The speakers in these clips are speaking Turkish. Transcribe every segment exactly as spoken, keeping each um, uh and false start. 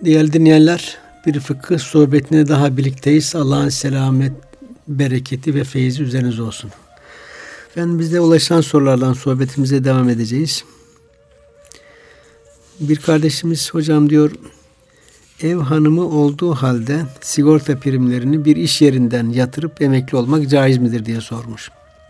Değerli dinleyenler, bir fıkıh sohbetine daha birlikteyiz. Allah'ın selamet, bereketi ve feyzi üzerinize olsun. Efendim, bize ulaşan sorulardan sohbetimize devam edeceğiz. Bir kardeşimiz, hocam diyor, ev hanımı olduğu halde sigorta primlerini bir iş yerinden yatırıp emekli olmak caiz midir diye sormuş.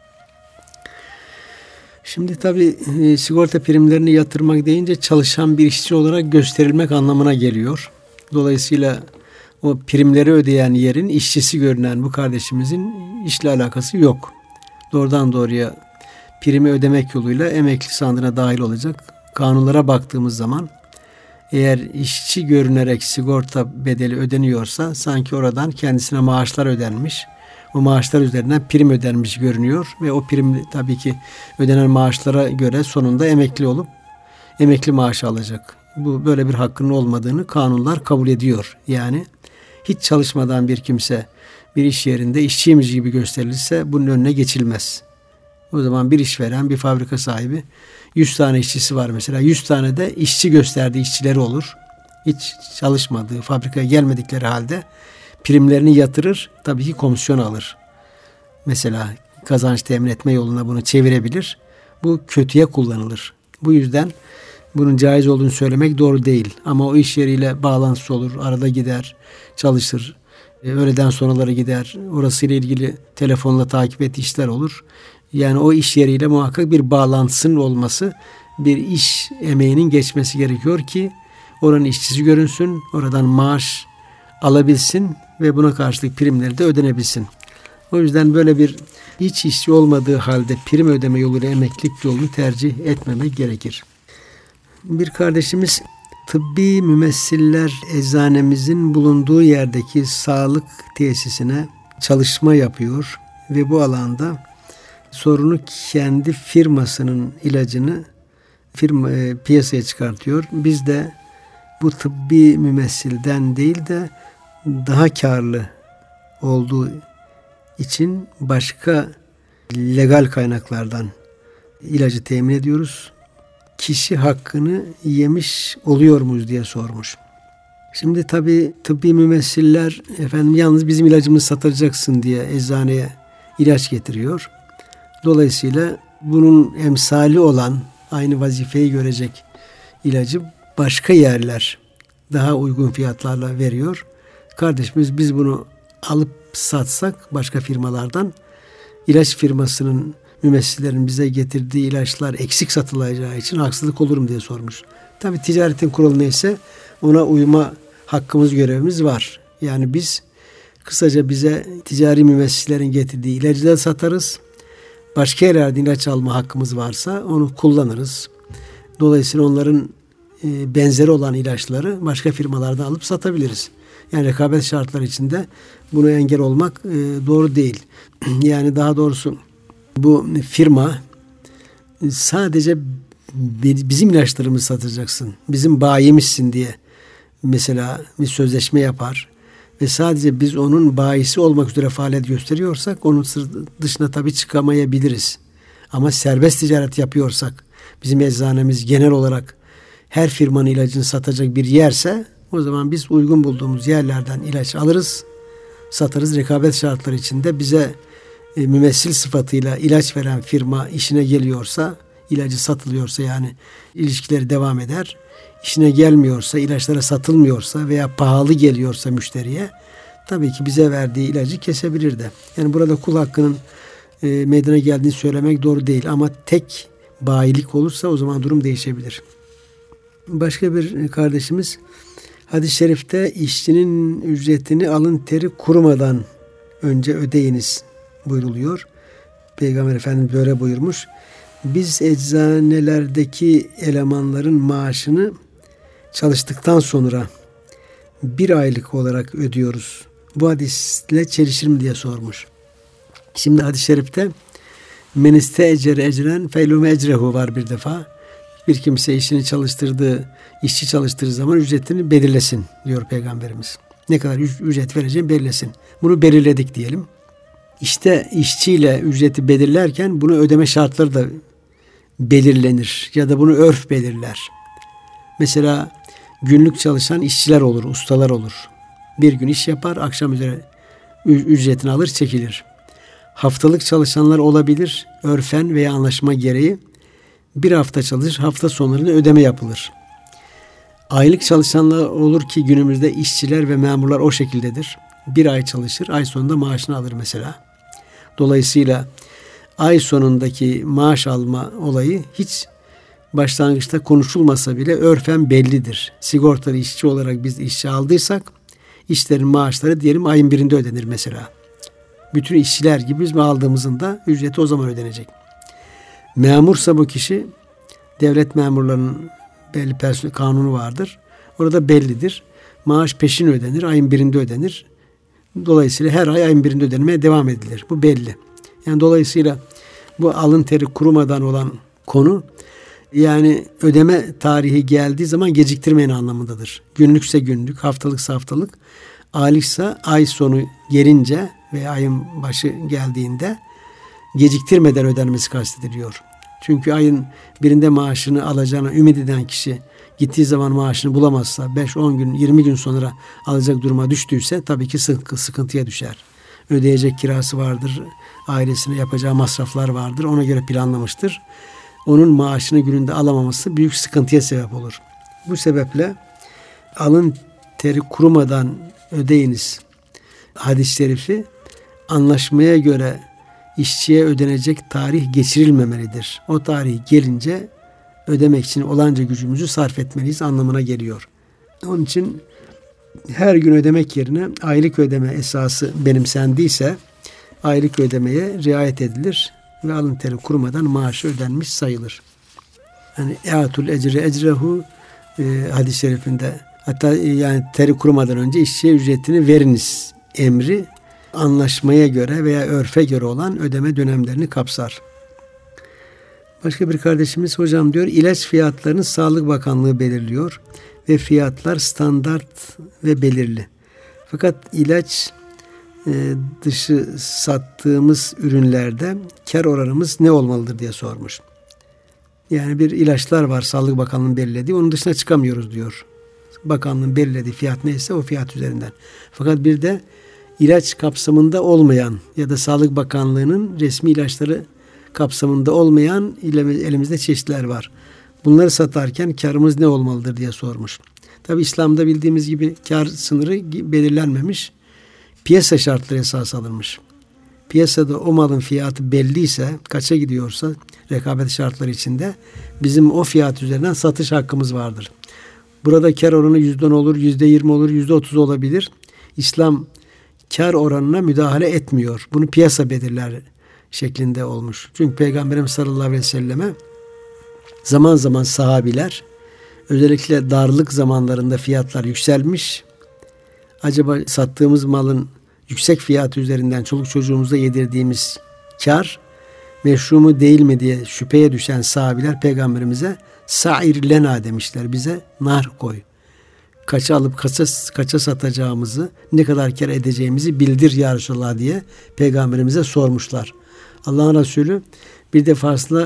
Şimdi tabii e, sigorta primlerini yatırmak deyince çalışan bir işçi olarak gösterilmek anlamına geliyor. Dolayısıyla o primleri ödeyen yerin işçisi görünen bu kardeşimizin işle alakası yok. Doğrudan doğruya primi ödemek yoluyla emekli sandığına dahil olacak. Kanunlara baktığımız zaman eğer işçi görünerek sigorta bedeli ödeniyorsa sanki oradan kendisine maaşlar ödenmiş. O maaşlar üzerinden prim ödenmiş görünüyor ve o prim tabii ki ödenen maaşlara göre sonunda emekli olup emekli maaşı alacak. Bu böyle bir hakkının olmadığını kanunlar kabul ediyor. Yani hiç çalışmadan bir kimse bir iş yerinde işçiymiş gibi gösterilirse bunun önüne geçilmez. O zaman bir işveren, bir fabrika sahibi yüz tane işçisi var mesela. yüz tane de işçi gösterdiği işçileri olur. Hiç çalışmadığı, fabrikaya gelmedikleri halde primlerini yatırır, tabii ki komisyon alır. Mesela kazanç temin etme yoluna bunu çevirebilir. Bu kötüye kullanılır. Bu yüzden bunun caiz olduğunu söylemek doğru değil. Ama o iş yeriyle bağlantısı olur. Arada gider, çalışır. E, öğleden sonraları gider. Orasıyla ilgili telefonla takip ettiği işler olur. Yani o iş yeriyle muhakkak bir bağlantısının olması, bir iş emeğinin geçmesi gerekiyor ki oranın işçisi görünsün, oradan maaş alabilsin ve buna karşılık primleri de ödenebilsin. O yüzden böyle bir hiç işçi olmadığı halde prim ödeme yoluyla emeklilik yolunu tercih etmemek gerekir. Bir kardeşimiz, tıbbi mümessiller eczanemizin bulunduğu yerdeki sağlık tesisine çalışma yapıyor ve bu alanda sorunu kendi firmasının ilacını firma e, piyasaya çıkartıyor. Biz de bu tıbbi mümessilden değil de daha karlı olduğu için başka legal kaynaklardan ilacı temin ediyoruz. Kişi hakkını yemiş oluyor muyuz diye sormuş. Şimdi tabii tıbbi mümessiller efendim yalnız bizim ilacımızı satacaksın diye eczaneye ilaç getiriyor. Dolayısıyla bunun emsali olan aynı vazifeyi görecek ilacı başka yerler daha uygun fiyatlarla veriyor. Kardeşimiz biz bunu alıp satsak başka firmalardan ilaç firmasının mümessillerin bize getirdiği ilaçlar eksik satılacağı için haksızlık olur mu diye sormuş. Tabii ticaretin kuralı neyse ona uyma hakkımız, görevimiz var. Yani biz kısaca bize ticari mümessillerin getirdiği ilacı da satarız. Başka yerlerde ilaç alma hakkımız varsa onu kullanırız. Dolayısıyla onların e, benzeri olan ilaçları başka firmalardan alıp satabiliriz. Yani rekabet şartları içinde buna engel olmak e, doğru değil. Yani daha doğrusu bu firma sadece bizim ilaçlarımızı satacaksın, bizim bayimizsin diye mesela bir sözleşme yapar ve sadece biz onun bayisi olmak üzere faaliyet gösteriyorsak onun dışına tabii çıkamayabiliriz. Ama serbest ticaret yapıyorsak, bizim eczanemiz genel olarak her firmanın ilacını satacak bir yerse o zaman biz uygun bulduğumuz yerlerden ilaç alırız, satarız. Rekabet şartları içinde bize e, mümessil sıfatıyla ilaç veren firma işine geliyorsa, ilacı satılıyorsa yani ilişkileri devam eder. İşine gelmiyorsa, ilaçlara satılmıyorsa veya pahalı geliyorsa müşteriye tabii ki bize verdiği ilacı kesebilir de. Yani burada kul hakkının e, meydana geldiğini söylemek doğru değil ama tek bayilik olursa o zaman durum değişebilir. Başka bir kardeşimiz, hadis-i şerifte işçinin ücretini alın teri kurumadan önce ödeyiniz buyruluyor. Peygamber Efendimiz böyle buyurmuş. Biz eczanelerdeki elemanların maaşını çalıştıktan sonra bir aylık olarak ödüyoruz. Bu hadisle çelişir mi diye sormuş. Şimdi hadis-i şerifte men istecere ecren feylûme ecrehu var bir defa. Bir kimse işini çalıştırdığı, işçi çalıştırdığı zaman ücretini belirlesin diyor Peygamberimiz. Ne kadar ücret vereceğini belirlesin. Bunu belirledik diyelim. İşte işçiyle ücreti belirlerken bunu ödeme şartları da belirlenir ya da bunu örf belirler. Mesela günlük çalışan işçiler olur, ustalar olur. Bir gün iş yapar, akşam üzere ücretini alır, çekilir. Haftalık çalışanlar olabilir. Örfen veya anlaşma gereği bir hafta çalışır, hafta sonlarında ödeme yapılır. Aylık çalışanlar olur ki günümüzde işçiler ve memurlar o şekildedir. Bir ay çalışır, ay sonunda maaşını alır mesela. Dolayısıyla ay sonundaki maaş alma olayı hiç başlangıçta konuşulmasa bile örfen bellidir. Sigortalı işçi olarak biz işçi aldıysak işlerin maaşları diyelim ayın birinde ödenir mesela. Bütün işçiler gibi biz aldığımızın da ücreti o zaman ödenecek. Memursa bu kişi, devlet memurlarının belli personel kanunu vardır. Orada bellidir. Maaş peşin ödenir, ayın birinde ödenir. Dolayısıyla her ay ayın birinde ödenmeye devam edilir. Bu belli. Yani dolayısıyla bu alın teri kurumadan olan konu, yani ödeme tarihi geldiği zaman geciktirmeyin anlamındadır. Günlükse günlük, haftalıksa haftalık, aylıksa ay sonu gelince veya ayın başı geldiğinde geciktirmeden ödenmesi kastediliyor. Çünkü ayın birinde maaşını alacağına ümit eden kişi gittiği zaman maaşını bulamazsa beş on gün, yirmi gün sonra alacak duruma düştüyse tabii ki sıkıntıya düşer. Ödeyecek kirası vardır, ailesine yapacağı masraflar vardır, ona göre planlamıştır. Onun maaşını gününde alamaması büyük sıkıntıya sebep olur. Bu sebeple alın teri kurumadan ödeyiniz hadis-i şerifi anlaşmaya göre işçiye ödenecek tarih geçirilmemelidir. O tarih gelince ödemek için olanca gücümüzü sarf etmeliyiz anlamına geliyor. Onun için her gün ödemek yerine aylık ödeme esası benimsendiyse aylık ödemeye riayet edilir ve alın teri kurumadan maaşı ödenmiş sayılır. Yani eatul ecre ecrehu e, hadis-i şerifinde, hatta e, yani teri kurumadan önce işçiye ücretini veriniz emri anlaşmaya göre veya örfe göre olan ödeme dönemlerini kapsar. Başka bir kardeşimiz, hocam diyor, ilaç fiyatlarını Sağlık Bakanlığı belirliyor ve fiyatlar standart ve belirli. Fakat ilaç e, dışı sattığımız ürünlerde kar oranımız ne olmalıdır diye sormuş. Yani bir ilaçlar var Sağlık Bakanlığı'nın belirlediği, onun dışına çıkamıyoruz diyor. Bakanlığın belirlediği fiyat neyse o fiyat üzerinden. Fakat bir de ilaç kapsamında olmayan ya da Sağlık Bakanlığı'nın resmi ilaçları kapsamında olmayan elimizde çeşitler var. Bunları satarken karımız ne olmalıdır diye sormuş. Tabi İslam'da bildiğimiz gibi kar sınırı belirlenmemiş. Piyasa şartları esas alınmış. Piyasada o malın fiyatı belliyse, kaça gidiyorsa rekabet şartları içinde bizim o fiyat üzerinden satış hakkımız vardır. Burada kar oranı yüzde on olur, yüzde yirmi olur, yüzde otuz olabilir. İslam kar oranına müdahale etmiyor. Bunu piyasa belirler şeklinde olmuş. Çünkü Peygamberimiz sallallahu aleyhi ve selleme zaman zaman sahabiler, özellikle darlık zamanlarında fiyatlar yükselmiş. Acaba sattığımız malın yüksek fiyatı üzerinden çoluk çocuğumuza yedirdiğimiz kar meşru mu değil mi diye şüpheye düşen sahabiler Peygamberimize sa'ir lena demişler, bize nar koy. Kaça alıp kaça, kaça satacağımızı, ne kadar kar edeceğimizi bildir ya Resulallah diye Peygamberimize sormuşlar. Allah'ın Resulü bir defasında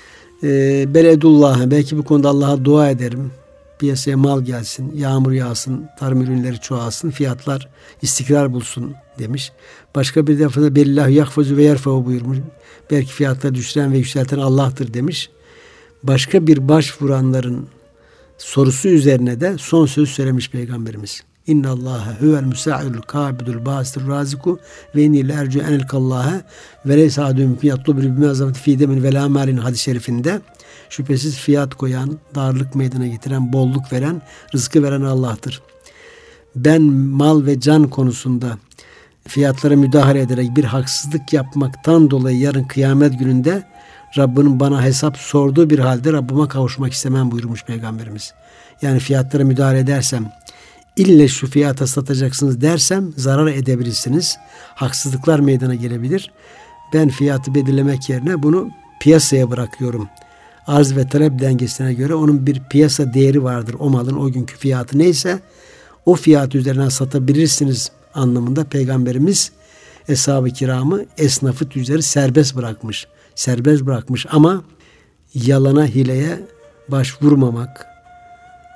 e, beledullah'a, belki bu konuda Allah'a dua ederim, piyasaya mal gelsin, yağmur yağsın, tarım ürünleri çoğalsın, fiyatlar istikrar bulsun demiş. Başka bir defasında belillahu yahfazu ve yerfehu buyurmuş. Belki fiyatları düşüren ve yükselten Allah'tır demiş. Başka bir başvuranların sorusu üzerine de son söz söylemiş Peygamberimiz. İnna Allaha huvel musa'ilul kabidul basir raziku ve inni lercu enelkallaha ve leysa adum fiyatlu bir bimazameti fi demin ve la malin hadis-i şerifinde şüphesiz fiyat koyan, darlık meydana getiren, bolluk veren, rızkı veren Allah'tır. Ben mal ve can konusunda fiyatlara müdahale ederek bir haksızlık yapmaktan dolayı yarın kıyamet gününde Rabbinin bana hesap sorduğu bir halde Rabbime kavuşmak istemem buyurmuş Peygamberimiz. Yani fiyatlara müdahale edersem, ille şu fiyata satacaksınız dersem zarar edebilirsiniz. Haksızlıklar meydana gelebilir. Ben fiyatı belirlemek yerine bunu piyasaya bırakıyorum. Arz ve talep dengesine göre onun bir piyasa değeri vardır. O malın o günkü fiyatı neyse o fiyat üzerinden satabilirsiniz anlamında Peygamberimiz Eshab-ı Kiram'ı esnafı tüccarı serbest bırakmış. Serbest bırakmış ama yalana, hileye başvurmamak,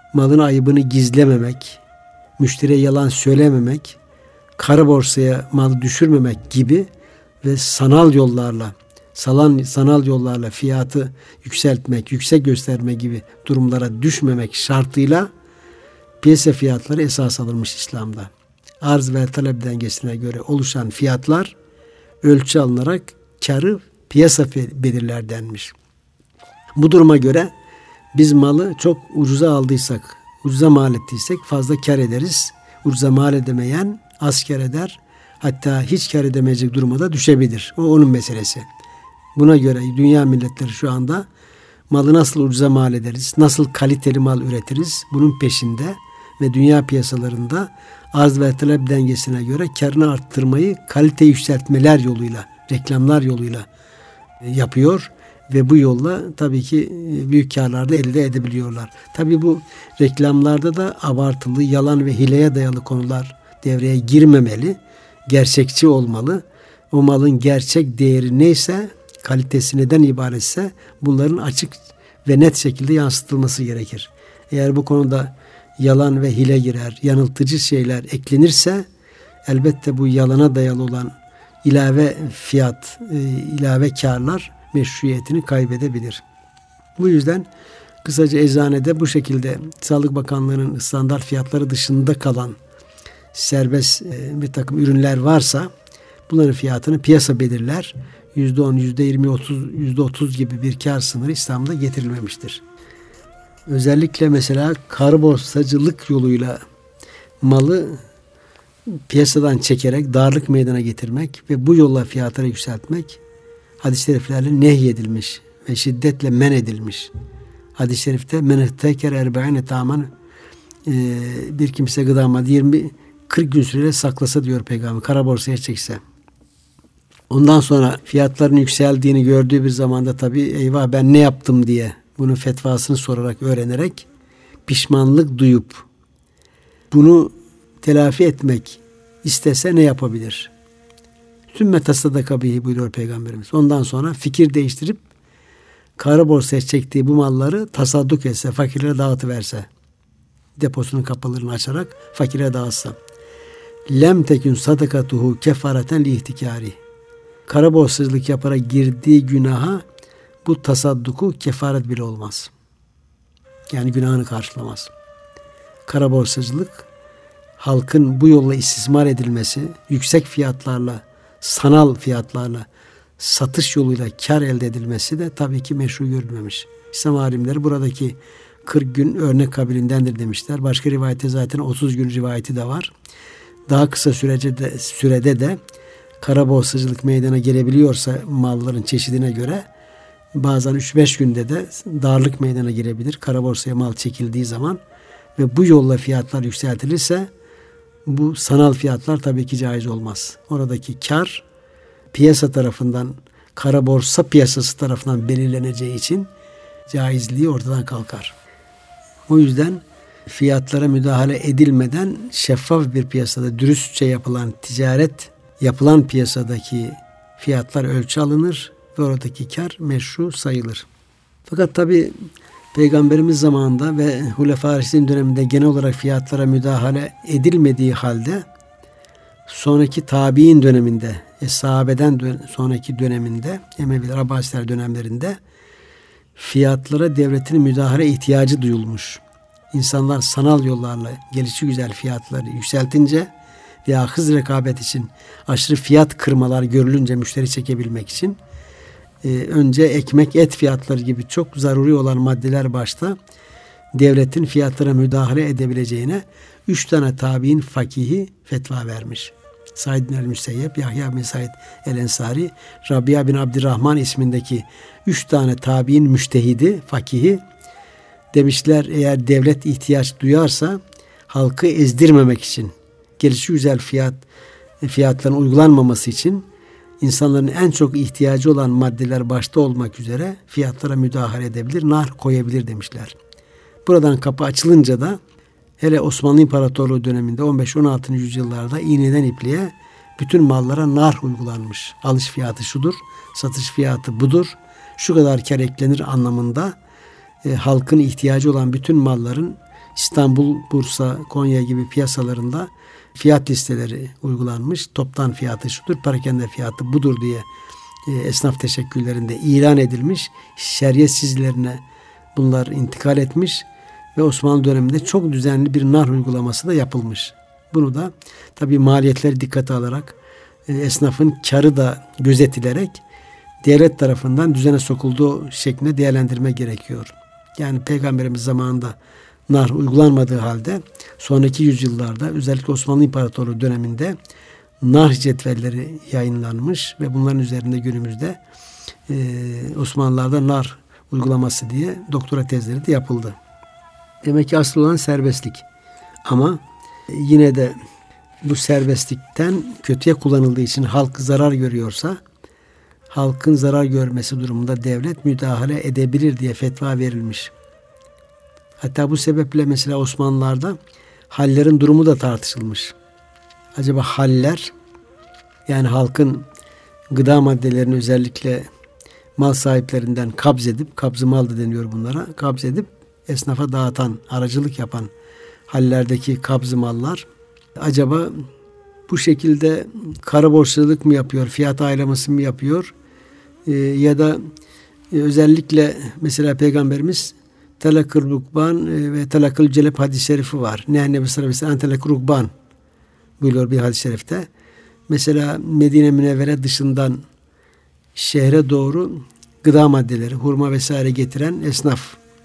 malın ayıbını gizlememek, müşteriye yalan söylememek, kara borsaya malı düşürmemek gibi ve sanal yollarla, salan, sanal yollarla fiyatı yükseltmek, yüksek gösterme gibi durumlara düşmemek şartıyla piyasa fiyatları esas alınmış İslam'da. Arz ve talep dengesine göre oluşan fiyatlar ölçü alınarak karı piyasa belirler denmiş. Bu duruma göre biz malı çok ucuza aldıysak, ucuza mal ettiysek fazla kar ederiz. Ucuza mal edemeyen az kar eder. Hatta hiç kar edemeyecek duruma da düşebilir. O onun meselesi. Buna göre dünya milletleri şu anda malı nasıl ucuza mal ederiz, nasıl kaliteli mal üretiriz bunun peşinde ve dünya piyasalarında arz ve talep dengesine göre karını arttırmayı kalite yükseltmeler yoluyla, reklamlar yoluyla yapıyor ve bu yolla tabii ki büyük karlar da elde edebiliyorlar. Tabii bu reklamlarda da abartılı, yalan ve hileye dayalı konular devreye girmemeli, gerçekçi olmalı. O malın gerçek değeri neyse, kalitesi neden ibaretse bunların açık ve net şekilde yansıtılması gerekir. Eğer bu konuda yalan ve hile girer, yanıltıcı şeyler eklenirse elbette bu yalana dayalı olan ilave fiyat, ilave karlar meşruiyetini kaybedebilir. Bu yüzden kısaca eczanede bu şekilde Sağlık Bakanlığı'nın standart fiyatları dışında kalan serbest bir takım ürünler varsa bunların fiyatını piyasa belirler. yüzde on, yüzde yirmi, otuz, yüzde otuz gibi bir kar sınırı İslam'da getirilmemiştir. Özellikle mesela kara borsacılık yoluyla malı piyasadan çekerek darlık meydana getirmek ve bu yolla fiyatları yükseltmek hadis-i şeriflerle nehyedilmiş ve şiddetle men edilmiş. Hadis-i şerifte men ihteker erbe'ine taman bir kimse gıdama yirmi kırk gün süreyle saklasa diyor Peygamber, kara borsaya çekse. Ondan sonra fiyatların yükseldiğini gördüğü bir zamanda tabii eyvah ben ne yaptım diye bunun fetvasını sorarak, öğrenerek pişmanlık duyup bunu telafi etmek istese ne yapabilir? Sümme tasaddaka bihi buyuruyor Peygamberimiz. Ondan sonra fikir değiştirip kara borsaya çektiği bu malları tasadduk etse, fakirlere dağıtıverse, deposunun kapılarını açarak fakire dağıtsa. Lem tekün sadakatuhu kefareten li ihtikari. Kara borsacılık yaparak girdiği günaha bu tasadduku kefaret bile olmaz. Yani günahını karşılamaz. Kara borsacılık halkın bu yolla istismar edilmesi, yüksek fiyatlarla, sanal fiyatlarla satış yoluyla kar elde edilmesi de tabii ki meşru görülmemiş. İslam alimleri buradaki kırk gün örnek kabilindendir demişler. Başka rivayette zaten otuz gün rivayeti de var. Daha kısa sürece de, sürede de kara borsacılık meydana gelebiliyorsa malların çeşidine göre bazen üç beş günde de darlık meydana gelebilir. Kara borsaya mal çekildiği zaman ve bu yolla fiyatlar yükseltilirse bu sanal fiyatlar tabii ki caiz olmaz. Oradaki kar piyasa tarafından, kara borsa piyasası tarafından belirleneceği için caizliği ortadan kalkar. O yüzden fiyatlara müdahale edilmeden şeffaf bir piyasada dürüstçe yapılan ticaret, yapılan piyasadaki fiyatlar ölçü alınır ve oradaki kar meşru sayılır. Fakat tabii Peygamberimiz zamanında ve Hulefâ Raşidîn döneminde genel olarak fiyatlara müdahale edilmediği halde sonraki tabi'in döneminde, e, sahabeden dön- sonraki döneminde, Emeviler, Abbasiler dönemlerinde fiyatlara devletin müdahale ihtiyacı duyulmuş. İnsanlar sanal yollarla gelişigüzel fiyatları yükseltince veya hız rekabet için aşırı fiyat kırmalar görülünce müşteri çekebilmek için e, önce ekmek, et fiyatları gibi çok zaruri olan maddeler başta devletin fiyatlara müdahale edebileceğine üç tane tabi'in fakihi fetva vermiş. Said bin el-Müseyyep, Yahya bin Said el-Ensari, Rabia bin Abdurrahman ismindeki üç tane tabi'in müştehidi, fakihi demişler eğer devlet ihtiyaç duyarsa halkı ezdirmemek için, gelişigüzel fiyat fiyatların uygulanmaması için insanların en çok ihtiyacı olan maddeler başta olmak üzere fiyatlara müdahale edebilir, nar koyabilir demişler. Buradan kapı açılınca da hele Osmanlı İmparatorluğu döneminde on beş on altıncı yüzyıllarda iğneden ipliğe bütün mallara nar uygulanmış. Alış fiyatı şudur, satış fiyatı budur, şu kadar kar eklenir anlamında e, halkın ihtiyacı olan bütün malların İstanbul, Bursa, Konya gibi piyasalarında fiyat listeleri uygulanmış. Toptan fiyatı şudur, perakende fiyatı budur diye e, esnaf teşekküllerinde ilan edilmiş. Şeriyet sizlerine bunlar intikal etmiş ve Osmanlı döneminde çok düzenli bir nar uygulaması da yapılmış. Bunu da tabii maliyetleri dikkate alarak, e, esnafın karı da gözetilerek devlet tarafından düzene sokulduğu şeklinde değerlendirme gerekiyor. Yani Peygamberimiz zamanında nar uygulanmadığı halde sonraki yüzyıllarda özellikle Osmanlı İmparatorluğu döneminde nar cetvelleri yayınlanmış ve bunların üzerinde günümüzde e, Osmanlılar'da nar uygulaması diye doktora tezleri de yapıldı. Demek ki asıl olan serbestlik. Ama yine de bu serbestlikten kötüye kullanıldığı için halk zarar görüyorsa halkın zarar görmesi durumunda devlet müdahale edebilir diye fetva verilmiş. Hatta bu sebeple mesela Osmanlılar'da hallerin durumu da tartışılmış. Acaba haller, yani halkın gıda maddelerini özellikle mal sahiplerinden kabz edip, kabz-ı mal da deniyor bunlara, kabz edip esnafa dağıtan, aracılık yapan hallerdeki kabz-ı mallar acaba bu şekilde kara borçluluk mu yapıyor, fiyat aylaması mı yapıyor e, ya da e, özellikle mesela Peygamberimiz telakül rukban e, ve telakül celep hadis-i şerifi var. Ne'annebi sallallahu aleyhi ve sellem telakül rukban buyuruyor bir hadis-i şerifte. Mesela Medine Münevvere dışından şehre doğru gıda maddeleri, hurma vesaire getiren esnaf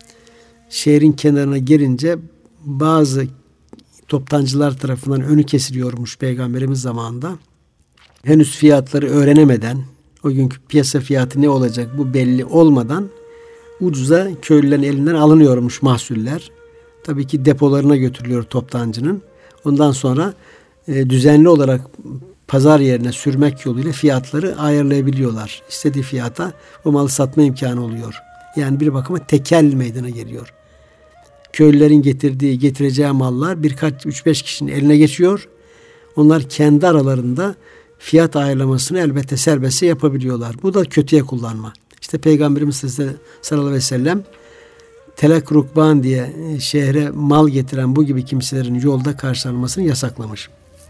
şehrin kenarına gelince bazı toptancılar tarafından önü kesiliyormuş Peygamberimiz zamanında. Henüz fiyatları öğrenemeden, o günkü piyasa fiyatı ne olacak bu belli olmadan ucuza köylülerin elinden alınıyormuş mahsuller. Tabii ki depolarına götürülüyor toptancının. Ondan sonra e, düzenli olarak pazar yerine sürmek yoluyla fiyatları ayarlayabiliyorlar. İstediği fiyata o malı satma imkanı oluyor. Yani bir bakıma tekel meydana geliyor. Köylülerin getirdiği, getireceği mallar birkaç, üç beş kişinin eline geçiyor. Onlar kendi aralarında fiyat ayarlamasını elbette serbestçe yapabiliyorlar. Bu da kötüye kullanma. İşte Peygamberimiz sallallahu aleyhi ve sellem telak rukban diye şehre mal getiren bu gibi kimselerin yolda karşılanmasını yasaklamış.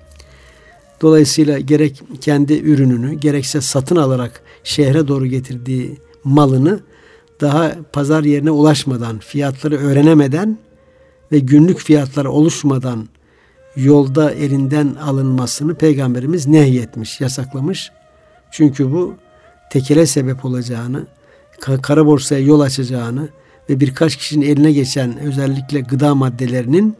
Dolayısıyla gerek kendi ürününü gerekse satın alarak şehre doğru getirdiği malını daha pazar yerine ulaşmadan, fiyatları öğrenemeden ve günlük fiyatları oluşmadan yolda elinden alınmasını Peygamberimiz nehyetmiş, yasaklamış. Çünkü bu tekele sebep olacağını, kara borsaya yol açacağını ve birkaç kişinin eline geçen özellikle gıda maddelerinin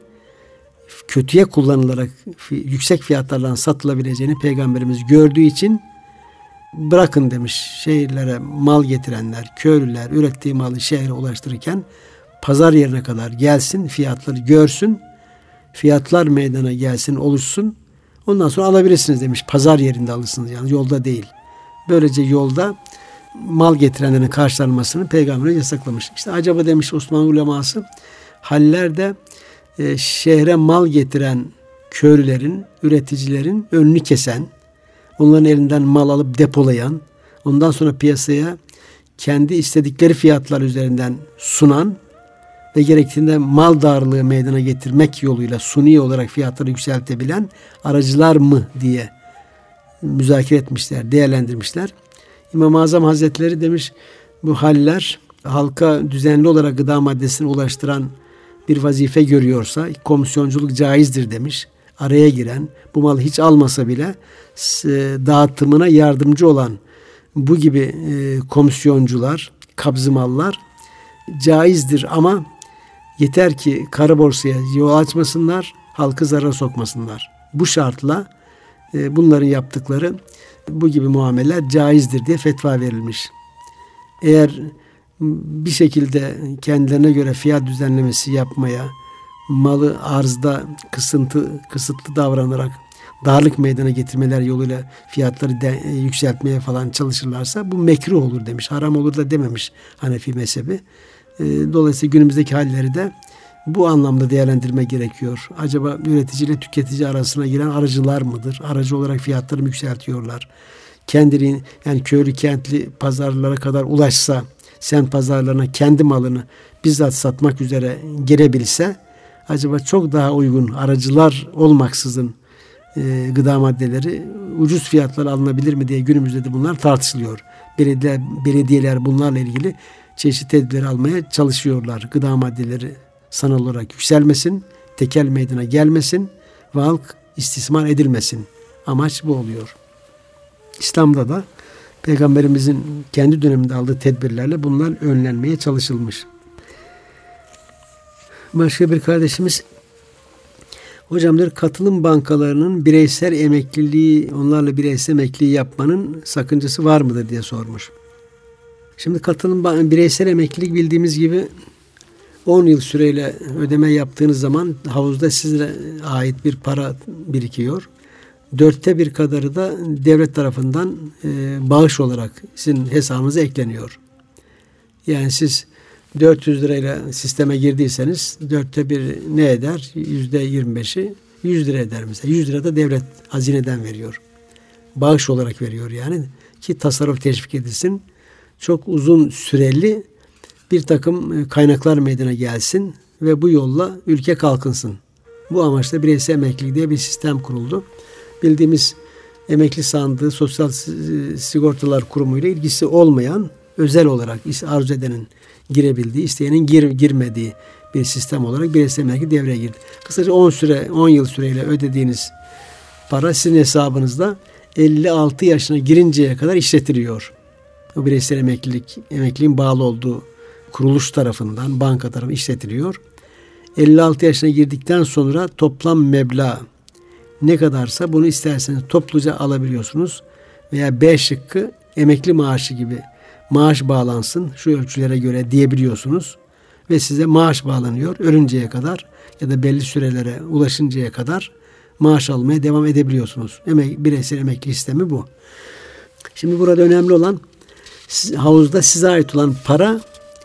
kötüye kullanılarak yüksek fiyatlardan satılabileceğini Peygamberimiz gördüğü için bırakın demiş, şehirlere mal getirenler, köylüler ürettiği malı şehre ulaştırırken pazar yerine kadar gelsin, fiyatları görsün, fiyatlar meydana gelsin, oluşsun. Ondan sonra alabilirsiniz demiş. Pazar yerinde alırsınız, yani yolda değil. Böylece yolda mal getirenlerin karşılanmasını Peygamberimiz yasaklamış. İşte acaba demiş Osmanlı uleması, hallerde e, şehre mal getiren köylülerin, üreticilerin önünü kesen, onların elinden mal alıp depolayan, ondan sonra piyasaya kendi istedikleri fiyatlar üzerinden sunan ve gerektiğinde mal darlığı meydana getirmek yoluyla suni olarak fiyatları yükseltebilen aracılar mı diye müzakere etmişler, değerlendirmişler. İmam-ı Azam Hazretleri demiş, bu haller halka düzenli olarak gıda maddesini ulaştıran bir vazife görüyorsa komisyonculuk caizdir demiş. Araya giren, bu malı hiç almasa bile dağıtımına yardımcı olan bu gibi komisyoncular, kabzı mallar caizdir ama yeter ki kara borsaya yol açmasınlar, halkı zarara sokmasınlar. Bu şartla bunların yaptıkları bu gibi muameleler caizdir diye fetva verilmiş. Eğer bir şekilde kendilerine göre fiyat düzenlemesi yapmaya, malı arzda kısıntı, kısıtlı davranarak darlık meydana getirmeler yoluyla fiyatları de, e, yükseltmeye falan çalışırlarsa bu mekruh olur demiş. Haram olur da dememiş Hanefi mezhebi. E, dolayısıyla günümüzdeki halleri de bu anlamda değerlendirme gerekiyor. Acaba üretici ile tüketici arasına giren aracılar mıdır? Aracı olarak fiyatları mı yükseltiyorlar? Kendini, yani köylü kentli pazarlara kadar ulaşsa, semt pazarlarına kendi malını bizzat satmak üzere girebilse, acaba çok daha uygun aracılar olmaksızın e, gıda maddeleri ucuz fiyatlara alınabilir mi diye günümüzde de bunlar tartışılıyor. Belediyeler, belediyeler bunlarla ilgili çeşitli tedbirler almaya çalışıyorlar. Gıda maddeleri sanal olarak yükselmesin, tekel meydana gelmesin ve halk istismar edilmesin. Amaç bu oluyor. İslam'da da Peygamberimizin kendi döneminde aldığı tedbirlerle bunlar önlenmeye çalışılmış. Başka bir kardeşimiz, hocam diyor, katılım bankalarının bireysel emekliliği, onlarla bireysel emekliliği yapmanın sakıncası var mıdır diye sormuş. Şimdi katılım bireysel emeklilik bildiğimiz gibi on yıl süreyle ödeme yaptığınız zaman havuzda size ait bir para birikiyor. Dörtte bir kadarı da devlet tarafından e, bağış olarak sizin hesabınıza ekleniyor. Yani siz dört yüz lirayla sisteme girdiyseniz dörtte bir ne eder? Yüzde yirmi beşi yüz lira eder mesela. yüz lira da devlet hazineden veriyor. Bağış olarak veriyor yani ki tasarruf teşvik edilsin. Çok uzun süreli bir takım kaynaklar meydana gelsin ve bu yolla ülke kalkınsın. Bu amaçla bireysel emeklilik diye bir sistem kuruldu. Bildiğimiz emekli sandığı Sosyal Sigortalar Kurumu ile ilgisi olmayan, özel olarak arzu edenin girebildiği, isteyenin gir, girmediği bir sistem olarak bireysel emeklilik devreye girdi. Kısaca on süre, on yıl süreyle ödediğiniz para sizin hesabınızda elli altı yaşına girinceye kadar işletiliyor. O bireysel emeklilik, emekliliğin bağlı olduğu kuruluş tarafından, banka tarafından işletiliyor. elli altı yaşına girdikten sonra toplam meblağ ne kadarsa bunu isterseniz topluca alabiliyorsunuz. Veya B şıkkı emekli maaşı gibi maaş bağlansın şu ölçülere göre diyebiliyorsunuz. Ve size maaş bağlanıyor. Ölünceye kadar ya da belli sürelere ulaşıncaya kadar maaş almaya devam edebiliyorsunuz. Emek, bireysel emekli sistemi bu. Şimdi burada önemli olan siz, havuzda size ait olan para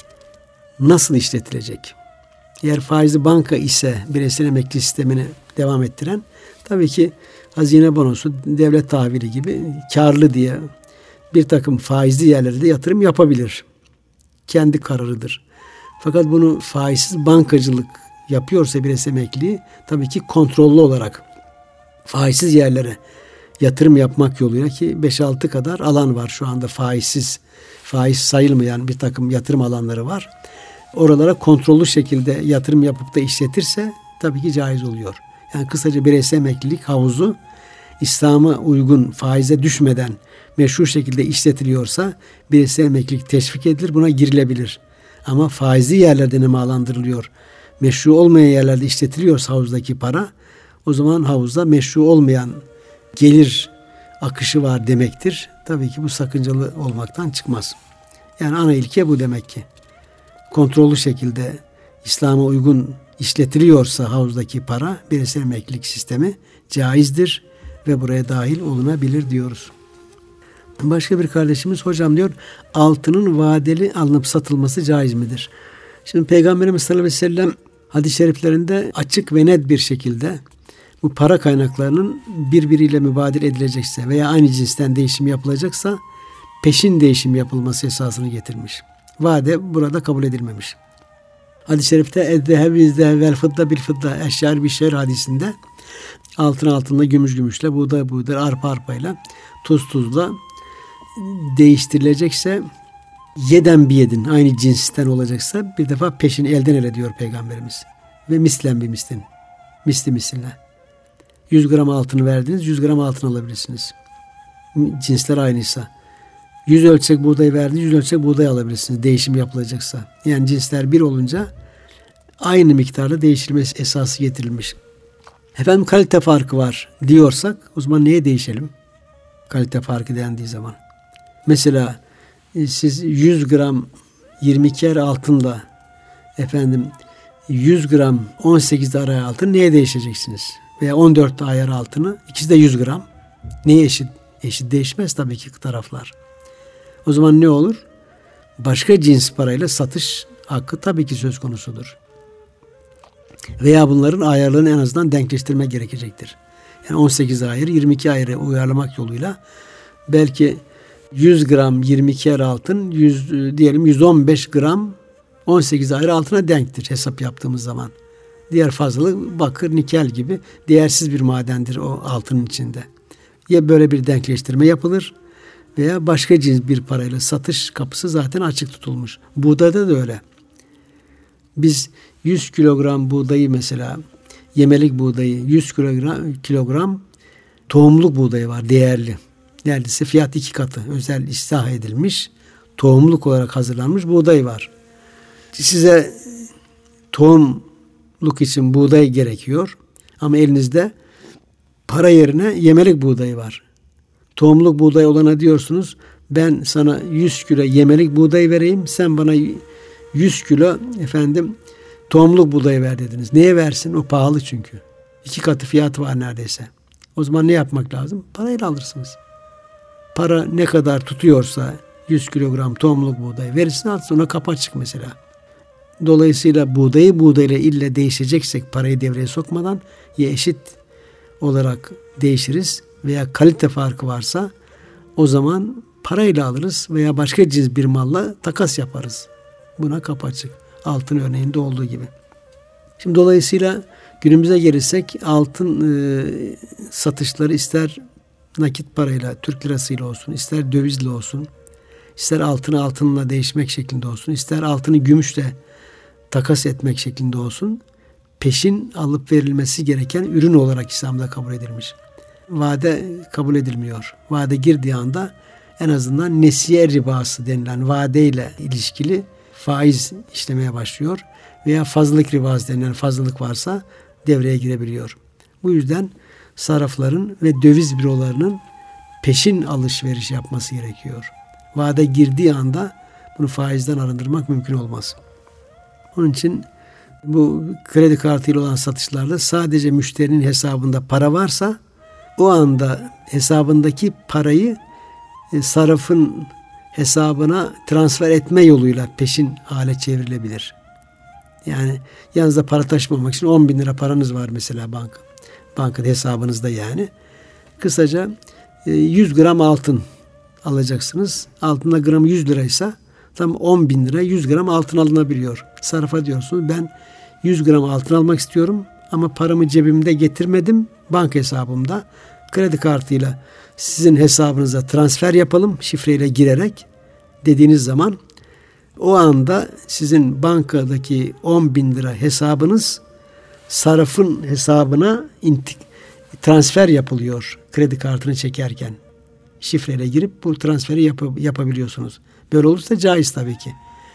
nasıl işletilecek? Eğer faizli banka ise bireysel emekli sistemini devam ettiren, tabii ki hazine bonosu, devlet tahvili gibi karlı diye bir takım faizli yerlerde yatırım yapabilir. Kendi kararıdır. Fakat bunu faizsiz bankacılık yapıyorsa bireysel emekli, tabii ki kontrollü olarak faizsiz yerlere yatırım yapmak yoluyla, ki beş altı kadar alan var şu anda faizsiz, faiz sayılmayan bir takım yatırım alanları var. Oralara kontrollü şekilde yatırım yapıp da işletirse tabii ki caiz oluyor. Yani kısaca bireysel emeklilik havuzu İslam'a uygun, faize düşmeden meşru şekilde işletiliyorsa bireysel emeklilik teşvik edilir, buna girilebilir. Ama faizli yerlerde nemalandırılıyor, meşru olmayan yerlerde işletiliyorsa havuzdaki para, o zaman havuzda meşru olmayan gelir akışı var demektir. Tabii ki bu sakıncalı olmaktan çıkmaz. Yani ana ilke bu demek ki. Kontrollü şekilde İslam'a uygun işletiliyorsa havuzdaki para, bireysel emeklilik sistemi caizdir ve buraya dahil olunabilir diyoruz. Başka bir kardeşimiz, hocam diyor, altının vadeli alınıp satılması caiz midir? Şimdi Peygamberimiz sallallahu aleyhi ve sellem hadis-i şeriflerinde açık ve net bir şekilde bu para kaynaklarının birbiriyle mübadele edilecekse veya aynı cinsten değişim yapılacaksa peşin değişim yapılması esasını getirmiş. Vade burada kabul edilmemiş. Hadis-i şerifte "Ezzehebi vel fıdda bil fıdda eşyar bir şer" hadisinde altın altınla, gümüş gümüşle, buğday buğday, arpa arpayla, tuz tuzla değiştirilecekse yeden bir yedin, aynı cinsten olacaksa bir defa peşin elden ele diyor Peygamberimiz. Ve mislen bir mislin. Misli misline. yüz gram altını verdiniz, yüz gram altın alabilirsiniz. Cinsler aynıysa. yüz ölçek buğday verdiniz, yüz ölçek buğday alabilirsiniz değişim yapılacaksa. Yani cinsler bir olunca aynı miktarda değişilmesi esası getirilmiş. Efendim kalite farkı var diyorsak o zaman neye değişelim? Kalite farkı dendiği zaman. Mesela siz yüz gram yirmi iki er altınla efendim yüz gram on sekiz ayar altın neye değişeceksiniz? Veya on dört ayar altını, ikisi de yüz gram. Neye eşit? Eşit değişmez tabii ki taraflar. O zaman ne olur? Başka cins parayla satış hakkı tabii ki söz konusudur. Veya bunların ayarlarını en azından denkleştirme gerekecektir. Yani on sekiz ayır, yirmi iki ayırı uyarlamak yoluyla belki yüz gram yirmi iki ayar altın, yüz, diyelim yüz on beş gram on sekiz ayır altına denktir hesap yaptığımız zaman. Diğer fazlalık bakır, nikel gibi değersiz bir madendir o altının içinde. Ya böyle bir denkleştirme yapılır veya başka cins bir parayla satış kapısı zaten açık tutulmuş. Buğdayda da öyle. Biz yüz kilogram buğdayı mesela, yemelik buğdayı yüz kilogram, kilogram tohumluk buğdayı var, değerli. Neredeyse fiyat iki katı özel istihah edilmiş, tohumluk olarak hazırlanmış buğday var. Size tohumluk için buğday gerekiyor ama elinizde para yerine yemelik buğday var. Tohumluk buğday olana diyorsunuz, ben sana yüz kilo yemelik buğday vereyim, sen bana yüz kilo efendim tohumluk buğday ver dediniz. Neye versin? O pahalı çünkü. İki katı fiyatı var neredeyse. O zaman ne yapmak lazım? Parayla alırsınız. Para ne kadar tutuyorsa yüz kilogram tohumluk buğday verirsin, atsın, ona kapı açık mesela. Dolayısıyla buğdayı buğdayla ille değişeceksek parayı devreye sokmadan ya eşit olarak değişiriz veya kalite farkı varsa o zaman parayla alırız veya başka cins bir malla takas yaparız. Buna kapı açık. Altın örneğinde olduğu gibi. Şimdi dolayısıyla günümüze gelirsek altın e, satışları ister nakit parayla, Türk lirasıyla olsun, ister dövizle olsun, ister altını altınla değişmek şeklinde olsun, ister altını gümüşle takas etmek şeklinde olsun, peşin alıp verilmesi gereken ürün olarak İslam'da kabul edilmiş. Vade kabul edilmiyor. Vade girdiği anda en azından nesiye ribası denilen vadeyle ilişkili faiz işlemeye başlıyor veya fazlalık ribası denilen fazlalık varsa devreye girebiliyor. Bu yüzden sarrafların ve döviz bürolarının peşin alışveriş yapması gerekiyor. Vade girdiği anda bunu faizden arındırmak mümkün olmaz. Onun için bu kredi kartıyla olan satışlarda sadece müşterinin hesabında para varsa o anda hesabındaki parayı e, sarrafın hesabına transfer etme yoluyla peşin hale çevrilebilir. Yani yanınızda para taşımamak için on bin lira paranız var mesela banka. Bankada hesabınızda yani. Kısaca e, yüz gram altın alacaksınız. Altında gramı yüz liraysa tam on bin lira yüz gram altın alınabiliyor. Sarrafa diyorsunuz, ben yüz gram altın almak istiyorum ama paramı cebimde getirmedim, banka hesabımda. Kredi kartıyla sizin hesabınıza transfer yapalım şifreyle girerek dediğiniz zaman o anda sizin bankadaki on bin lira hesabınız sarrafın hesabına intik, transfer yapılıyor kredi kartını çekerken. Şifreyle girip bu transferi yap, yapabiliyorsunuz. Böyle olursa caiz tabii ki.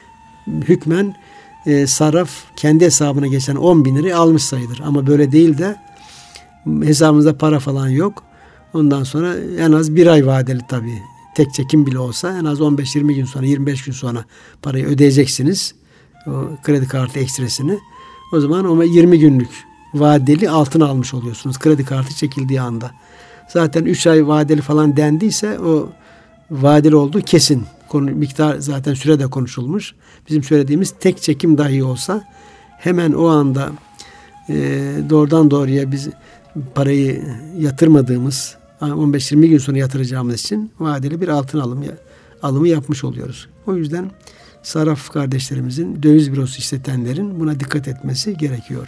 Hükmen e, sarraf kendi hesabına geçen on bin lirayı almış sayılır. Ama böyle değil de hesabınızda para falan yok. Ondan sonra en az bir ay vadeli tabii. Tek çekim bile olsa en az on beş yirmi gün sonra, yirmi beş gün sonra parayı ödeyeceksiniz. O kredi kartı ekstresini. O zaman ama yirmi günlük vadeli altın almış oluyorsunuz kredi kartı çekildiği anda. Zaten üç ay vadeli falan dendiyse o vadeli olduğu kesin. Konu, miktar zaten sürede konuşulmuş. Bizim söylediğimiz tek çekim dahi olsa hemen o anda e, doğrudan doğruya biz parayı yatırmadığımız on beş yirmi gün sonra yatıracağımız için vadeli bir altın alımı, alımı yapmış oluyoruz. O yüzden sarraf kardeşlerimizin, döviz bürosu işletenlerin buna dikkat etmesi gerekiyor.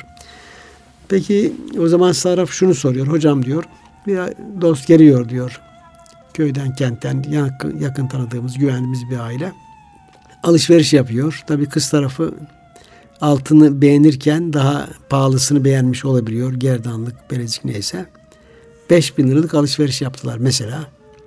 Peki o zaman sarraf şunu soruyor. Hocam diyor, bir dost geliyor diyor. Köyden, kentten yakın, yakın tanıdığımız, güvendiğimiz bir aile. Alışveriş yapıyor. Tabii kız tarafı altını beğenirken daha pahalısını beğenmiş olabiliyor. Gerdanlık, bilezik neyse. beş bin liralık alışveriş yaptılar mesela.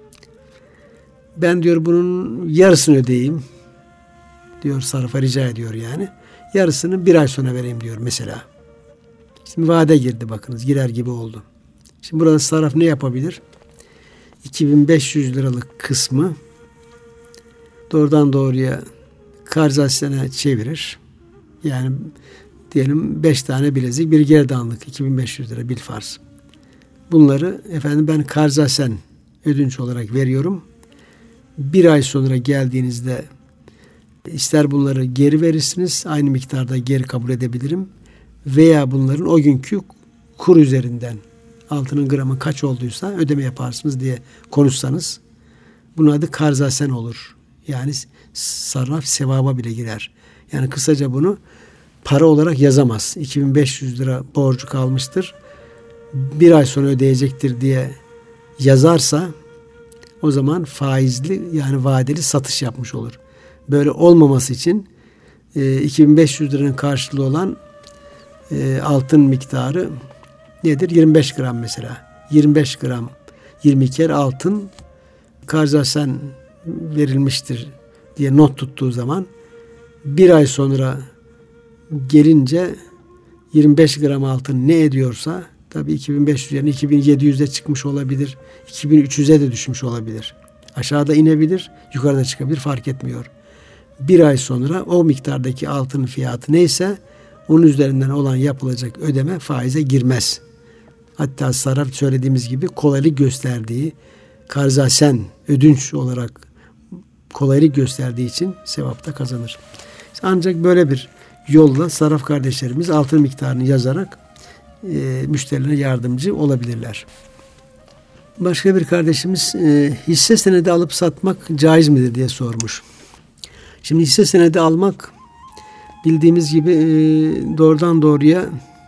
Ben diyor bunun yarısını ödeyeyim diyor, sarrafa rica ediyor yani. Yarısını bir ay sonra vereyim diyor mesela. Şimdi vade girdi bakınız, girer gibi oldu. Şimdi burada sarraf ne yapabilir? iki bin beş yüz liralık kısmı doğrudan doğruya karzasene çevirir. Yani diyelim beş tane bilezik, bir gerdanlık, iki bin beş yüz lira bilfarz. Bunları efendim ben karzasen ödünç olarak veriyorum. Bir ay sonra geldiğinizde ister bunları geri verirsiniz, aynı miktarda geri kabul edebilirim. Veya bunların o günkü kur üzerinden altının gramı kaç olduysa ödeme yaparsınız diye konuşsanız bunun adı karzasen olur. Yani sarraf sevaba bile girer. Yani kısaca bunu para olarak yazamaz. iki bin beş yüz lira borcu kalmıştır, bir ay sonra ödeyecektir diye yazarsa o zaman faizli, yani vadeli satış yapmış olur. Böyle olmaması için e, iki bin beş yüz liranın karşılığı olan e, altın miktarı nedir? yirmi beş gram mesela. yirmi beş gram yirmi kere altın karzasen verilmiştir diye not tuttuğu zaman bir ay sonra gelince yirmi beş gram altın ne ediyorsa, tabii iki bin beş yüz yerine iki bin yedi yüze çıkmış olabilir. iki bin üç yüze de düşmüş olabilir. Aşağıda inebilir, yukarıda çıkabilir, fark etmiyor. Bir ay sonra o miktardaki altının fiyatı neyse onun üzerinden olan yapılacak ödeme faize girmez. Hatta sarf söylediğimiz gibi kolaylık gösterdiği, karzasen ödünç olarak kolaylık gösterdiği için sevapta kazanır. Ancak böyle bir yolla sarraf kardeşlerimiz altın miktarını yazarak e, müşterilerine yardımcı olabilirler. Başka bir kardeşimiz e, hisse senedi alıp satmak caiz midir diye sormuş. Şimdi hisse senedi almak bildiğimiz gibi e, doğrudan doğruya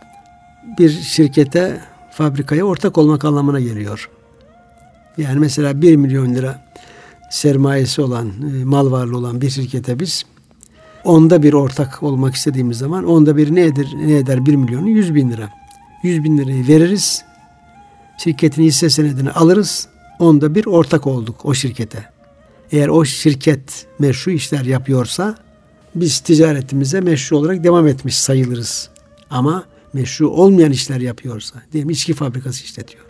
bir şirkete, fabrikaya ortak olmak anlamına geliyor. Yani mesela bir milyon lira sermayesi olan, e, mal varlığı olan bir şirkete biz onda bir ortak olmak istediğimiz zaman onda bir ne eder? Ne eder bir milyonu? yüz bin lira. yüz bin lirayı veririz. Şirketin hisse senedini alırız. Onda bir ortak olduk o şirkete. Eğer o şirket meşru işler yapıyorsa biz ticaretimize meşru olarak devam etmiş sayılırız. Ama meşru olmayan işler yapıyorsa, diyelim içki fabrikası işletiyor.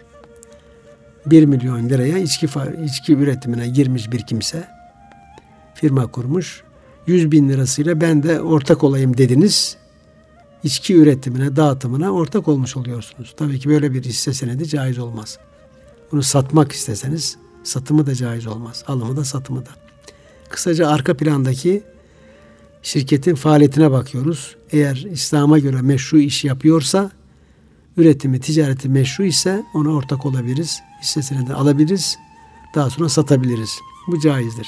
bir milyon liraya içki, içki üretimine girmiş bir kimse, firma kurmuş. yüz bin lirasıyla ben de ortak olayım dediniz. İçki üretimine, dağıtımına ortak olmuş oluyorsunuz. Tabii ki böyle bir hisse senedi caiz olmaz. Bunu satmak isteseniz satımı da caiz olmaz. Alımı da satımı da. Kısaca arka plandaki şirketin faaliyetine bakıyoruz. Eğer İslam'a göre meşru iş yapıyorsa, üretimi, ticareti meşru ise ona ortak olabiliriz. Hisse senedi alabiliriz. Daha sonra satabiliriz. Bu caizdir.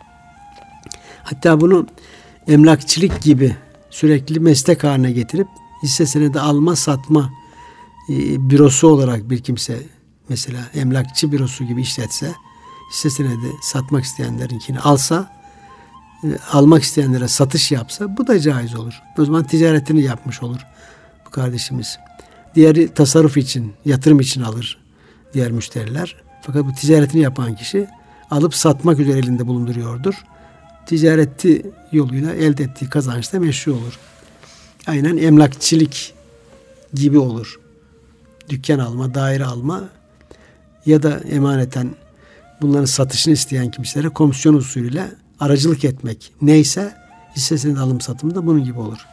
Hatta bunu emlakçılık gibi sürekli meslek haline getirip hisse senedi alma satma e, bürosu olarak bir kimse mesela emlakçı bürosu gibi işletse, hisse senedi satmak isteyenlerinkini alsa, e, almak isteyenlere satış yapsa bu da caiz olur. O zaman ticaretini yapmış olur bu kardeşimiz. Diğeri tasarruf için, yatırım için alır diğer müşteriler. Fakat bu ticaretini yapan kişi alıp satmak üzere elinde bulunduruyordur. Ticareti yoluyla elde ettiği kazanç da meşru olur. Aynen emlakçılık gibi olur. Dükkan alma, daire alma ya da emaneten bunların satışını isteyen kimselere komisyon usulüyle aracılık etmek neyse hisse senedi alım satımı da bunun gibi olur.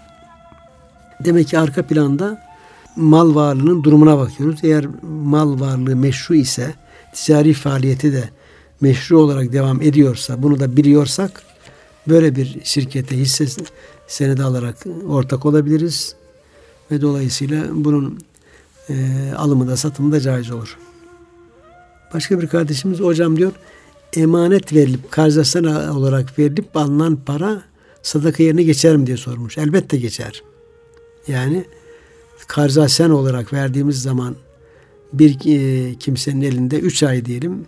Demek ki arka planda mal varlığının durumuna bakıyoruz. Eğer mal varlığı meşru ise, ticari faaliyeti de meşru olarak devam ediyorsa, bunu da biliyorsak böyle bir şirkete hisse senedi alarak ortak olabiliriz ve dolayısıyla bunun e, alımı da satımı da caiz olur. Başka bir kardeşimiz, hocam diyor, emanet verilip karzasen olarak verilip alınan para sadaka yerine geçer mi diye sormuş. Elbette geçer. Yani karzasen olarak verdiğimiz zaman bir e, kimsenin elinde üç ay diyelim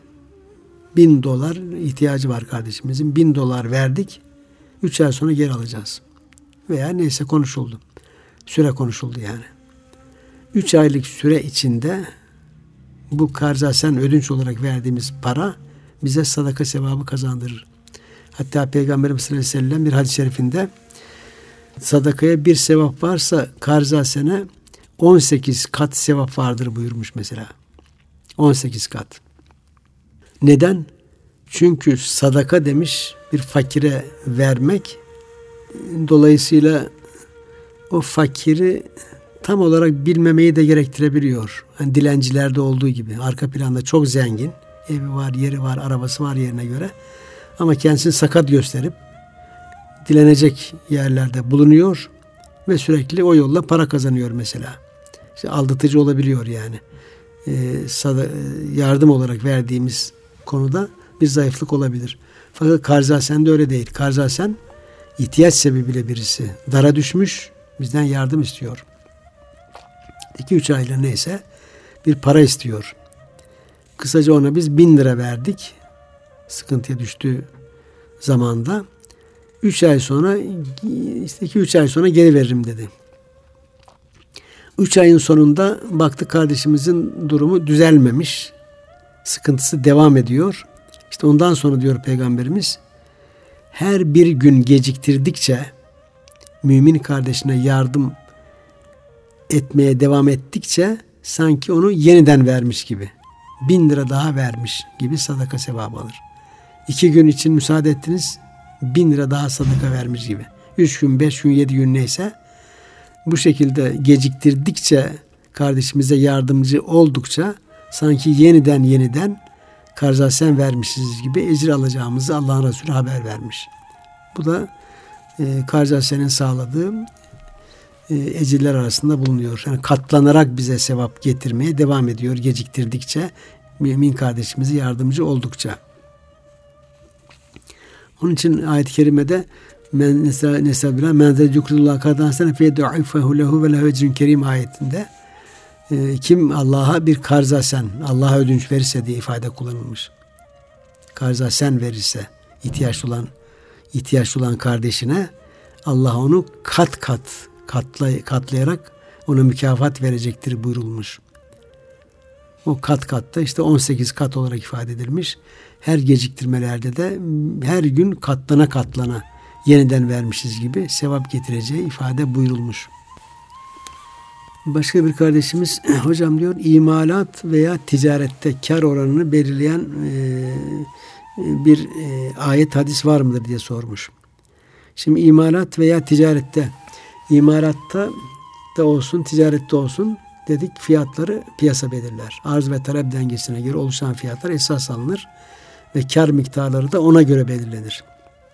bin dolar ihtiyacı var kardeşimizin. Bin dolar verdik. Üç ay sonra geri alacağız. Veya neyse konuşuldu. Süre konuşuldu yani. Üç aylık süre içinde bu karzasen ödünç olarak verdiğimiz para bize sadaka sevabı kazandırır. Hatta Peygamberimiz sallallahu aleyhi ve sellem bir hadis-i şerifinde sadakaya bir sevap varsa karzasene on sekiz kat sevap vardır buyurmuş mesela. on sekiz kat. Neden? Çünkü sadaka demiş bir fakire vermek, dolayısıyla o fakiri tam olarak bilmemeyi de gerektirebiliyor. Hani dilencilerde olduğu gibi arka planda çok zengin, evi var, yeri var, arabası var yerine göre ama kendisini sakat gösterip dilenecek yerlerde bulunuyor ve sürekli o yolla para kazanıyor mesela. İşte aldatıcı olabiliyor yani. Ee, yardım olarak verdiğimiz konuda bir zayıflık olabilir. Fakat karzasen de öyle değil. Karzasen ihtiyaç sebebiyle birisi dara düşmüş Bizden yardım istiyor. iki üç aylık neyse bir para istiyor. Kısaca ona biz bin lira verdik. Sıkıntıya düştüğü zamanda. üç ay sonra işte iki üç ay sonra geri veririm dedi. üç ayın sonunda baktık kardeşimizin durumu düzelmemiş. Sıkıntısı devam ediyor. İşte ondan sonra diyor Peygamberimiz, her bir gün geciktirdikçe, mümin kardeşine yardım etmeye devam ettikçe sanki onu yeniden vermiş gibi, bin lira daha vermiş gibi sadaka sevabı alır. İki gün için müsaade ettiniz, bin lira daha sadaka vermiş gibi. Üç gün, beş gün, yedi gün neyse, bu şekilde geciktirdikçe, kardeşimize yardımcı oldukça sanki yeniden yeniden karzasen vermişiz gibi ecir alacağımızı Allah'ın Resulü haber vermiş. Bu da e, karzasenin sağladığı e, ecirler arasında bulunuyor. Yani katlanarak bize sevap getirmeye devam ediyor geciktirdikçe, mümin kardeşimize yardımcı oldukça. Onun için ayet-i kerimede men nesabila men zecukrillah kardasen fe du'ifahu lehu ve lehu ecrun kerim ayetinde e, kim Allah'a bir karzasen, Allah'a ödünç verirse diye ifade kullanılmış. Karzasen verirse ihtiyaçlı olan ihtiyaçlı olan kardeşine Allah onu kat kat katlay, katlayarak ona mükafat verecektir buyurulmuş. O kat katta işte on sekiz kat olarak ifade edilmiş. Her geciktirmelerde de her gün katlana katlana yeniden vermişiz gibi sevap getireceği ifade buyurulmuş. Başka bir kardeşimiz hocam diyor, imalat veya ticarette kar oranını belirleyen e, bir e, ayet hadis var mıdır diye sormuş. Şimdi imalat veya ticarette, imalatta da olsun ticarette olsun dedik, fiyatları piyasa belirler. Arz ve talep dengesine göre oluşan fiyatlar esas alınır ve kar miktarları da ona göre belirlenir.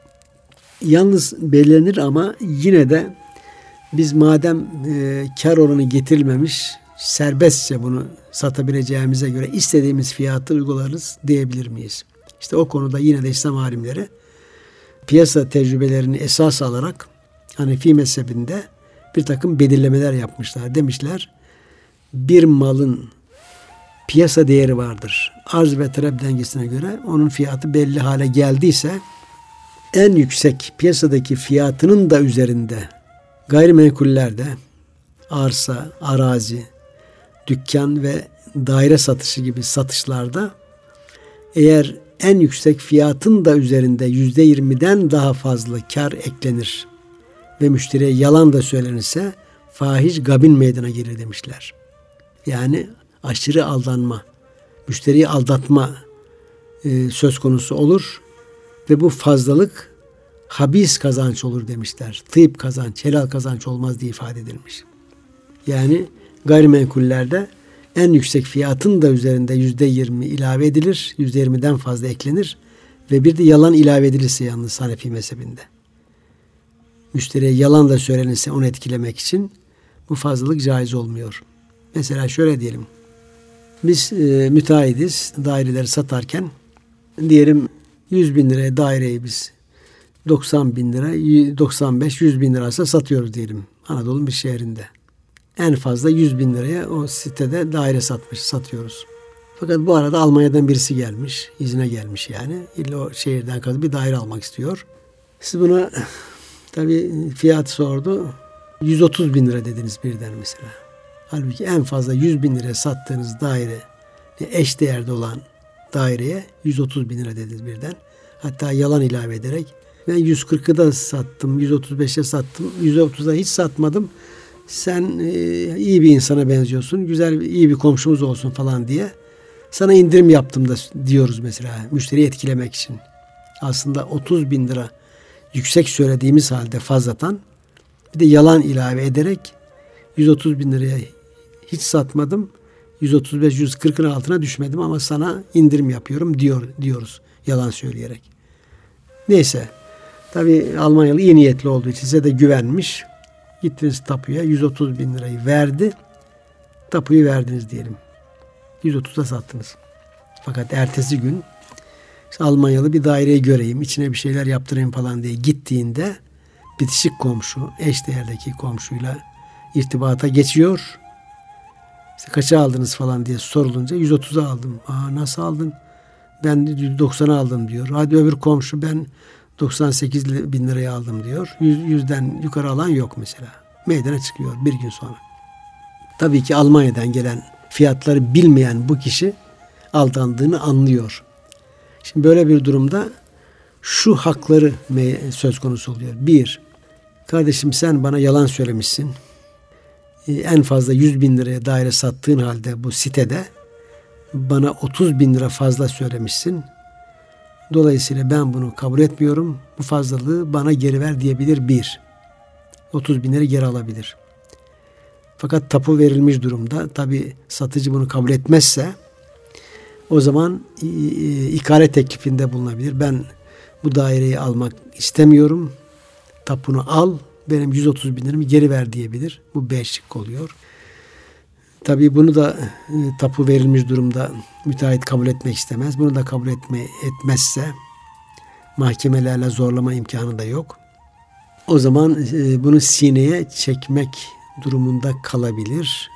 Yalnız belirlenir ama yine de biz madem e, kar oranı getirilmemiş, serbestçe bunu satabileceğimize göre istediğimiz fiyatı uygularız diyebilir miyiz? İşte o konuda yine de İslam alimleri piyasa tecrübelerini esas alarak Hanefi mezhebinde bir takım belirlemeler yapmışlar. Demişler, bir malın piyasa değeri vardır. Arz ve talep dengesine göre onun fiyatı belli hale geldiyse en yüksek piyasadaki fiyatının da üzerinde gayrimenkullerde arsa, arazi, dükkan ve daire satışı gibi satışlarda eğer en yüksek fiyatın da üzerinde yüzde yirmiden daha fazla kar eklenir ve müşteriye yalan da söylenirse fahiş gabin meydana gelir demişler. Yani aşırı aldanma, müşteriyi aldatma e, söz konusu olur ve bu fazlalık habis kazanç olur demişler. Tıyıp kazanç, helal kazanç olmaz diye ifade edilmiş. Yani gayrimenkullerde en yüksek fiyatın da üzerinde yüzde yirmi ilave edilir, yüzde yirmiden fazla eklenir ve bir de yalan ilave edilirse yalnız Hanefi mezhebinde. Müşteriye yalan da söylenirse onu etkilemek için bu fazlalık caiz olmuyor. Mesela şöyle diyelim. Biz e, müteahhitiz, daireleri satarken diyelim yüz bin liraya daireyi biz doksan bin lira, doksan beş yüz bin liraysa satıyoruz diyelim Anadolu'nun bir şehrinde. En fazla yüz bin liraya o sitede daire satmış, satıyoruz. Fakat bu arada Almanya'dan birisi gelmiş, izine gelmiş yani. İlla o şehirden kalıp bir daire almak istiyor. Siz buna tabii fiyat sordu. yüz otuz bin lira dediniz birden mesela. Halbuki en fazla yüz bin liraya sattığınız daire, eş değerde olan daireye yüz otuz bin lira dediniz birden. Hatta yalan ilave ederek ben yüz kırkı da sattım, yüz otuz beşe sattım, yüz otuza hiç satmadım. Sen e, iyi bir insana benziyorsun, güzel, iyi bir komşumuz olsun falan diye sana indirim yaptım da diyoruz mesela müşteriyi etkilemek için. Aslında otuz bin lira yüksek söylediğimiz halde fazlatan bir de yalan ilave ederek yüz otuz bin liraya hiç satmadım, yüz otuz beş yüz kırkın altına düşmedim ama sana indirim yapıyorum diyor diyoruz yalan söyleyerek. Neyse, tabii Almanyalı iyi niyetli olduğu için size de güvenmiş. Gittiniz tapuya yüz otuz bin lirayı verdi. Tapuyu verdiniz diyelim. yüz otuza sattınız. Fakat ertesi gün işte Almanyalı bir daireyi göreyim, içine bir şeyler yaptırayım falan diye gittiğinde bitişik komşu, eşdeğerdeki komşuyla irtibata geçiyor. İşte kaça aldınız falan diye sorulunca yüz otuza aldım. Aa, nasıl aldın? Ben doksan'a aldım diyor. Hadi öbür komşu ben doksan sekiz bin liraya aldım diyor. yüzden yukarı alan yok mesela. Meydana çıkıyor bir gün sonra. Tabii ki Almanya'dan gelen fiyatları bilmeyen bu kişi aldandığını anlıyor. Şimdi böyle bir durumda şu hakları söz konusu oluyor. Bir, kardeşim sen bana yalan söylemişsin. En fazla yüz bin liraya daire sattığın halde bu sitede bana otuz bin lira fazla söylemişsin. Dolayısıyla ben bunu kabul etmiyorum. Bu fazlalığı bana geri ver diyebilir bir. otuz bin lira geri alabilir. Fakat tapu verilmiş durumda. Tabi satıcı bunu kabul etmezse o zaman ikale teklifinde bulunabilir. Ben bu daireyi almak istemiyorum. Tapunu al. Benim yüz otuz bin liramı geri ver diyebilir. Bu beş şık oluyor. Tabii bunu da e, tapu verilmiş durumda müteahhit kabul etmek istemez. Bunu da kabul etme, etmezse mahkemelerle zorlama imkanı da yok. O zaman e, bunu sineye çekmek durumunda kalabilir.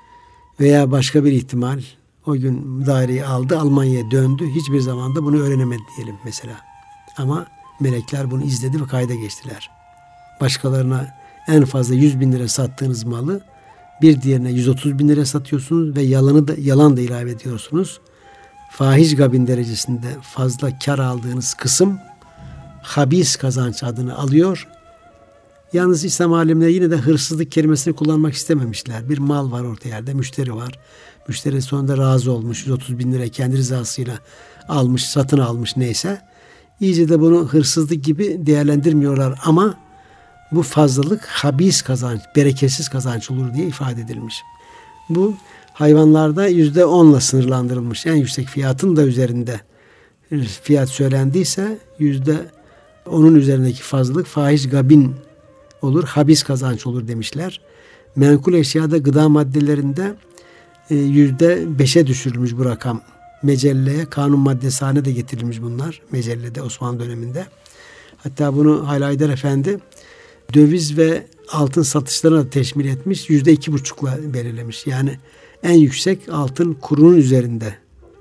Veya başka bir ihtimal, o gün daireyi aldı, Almanya'ya döndü. Hiçbir zaman da bunu öğrenemedi diyelim mesela. Ama melekler bunu izledi ve kayda geçtiler. Başkalarına en fazla yüz bin lira sattığınız malı bir diğerine yüz otuz bin lira satıyorsunuz ve yalanı da, yalan da ilave ediyorsunuz. Fahiş gabin derecesinde fazla kar aldığınız kısım habis kazanç adını alıyor. Yalnız İslam alimleri yine de hırsızlık kelimesini kullanmak istememişler. Bir mal var orta yerde, müşteri var. Müşteri sonunda razı olmuş, yüz otuz bin lira kendi rızasıyla almış, satın almış neyse. İyice de bunu hırsızlık gibi değerlendirmiyorlar ama bu fazlalık habis kazanç, bereketsiz kazanç olur diye ifade edilmiş. Bu hayvanlarda yüzde onla sınırlandırılmış. En yüksek fiyatın da üzerinde fiyat söylendiyse yüzde onun üzerindeki fazlalık fahiş gabin olur, habis kazanç olur demişler. Menkul eşyada gıda maddelerinde yüzde beşe düşürülmüş bu rakam. Mecelleye kanun maddesi haline de getirilmiş bunlar. Mecellede Osmanlı döneminde. Hatta bunu Hayli Haydar Efendi döviz ve altın satışlarına da teşmil etmiş. Yüzde iki buçukla belirlemiş. Yani en yüksek altın kurunun üzerinde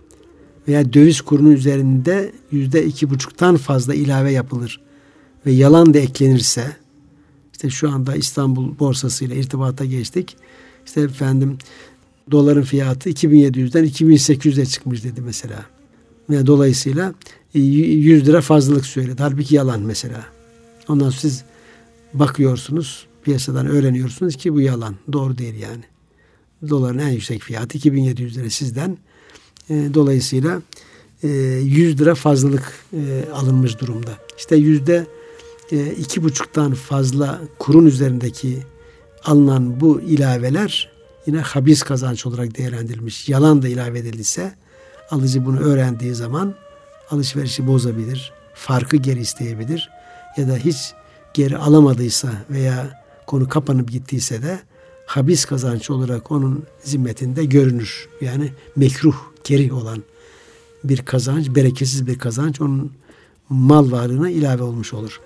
veya döviz kurunun üzerinde yüzde iki buçuktan fazla ilave yapılır ve yalan da eklenirse, işte şu anda İstanbul borsasıyla irtibata geçtik. İşte efendim doların fiyatı iki bin yedi yüzden iki bin sekiz yüze çıkmış dedi mesela. Ve dolayısıyla yüz lira fazlalık söyledi. Halbuki yalan mesela. Ondan sonra siz bakıyorsunuz, piyasadan öğreniyorsunuz ki bu yalan. Doğru değil yani. Doların en yüksek fiyatı iki bin yedi yüz lira sizden. E, dolayısıyla e, yüz lira fazlalık e, alınmış durumda. İşte yüzde e, iki buçuktan fazla kurun üzerindeki alınan bu ilaveler yine habis kazanç olarak değerlendirilmiş. Yalan da ilave edildiyse alıcı bunu öğrendiği zaman alışverişi bozabilir, farkı geri isteyebilir ya da hiç geri alamadıysa veya konu kapanıp gittiyse de habis kazanç olarak onun zimmetinde görünür. Yani mekruh, kerih olan bir kazanç, bereketsiz bir kazanç onun mal varlığına ilave olmuş olur.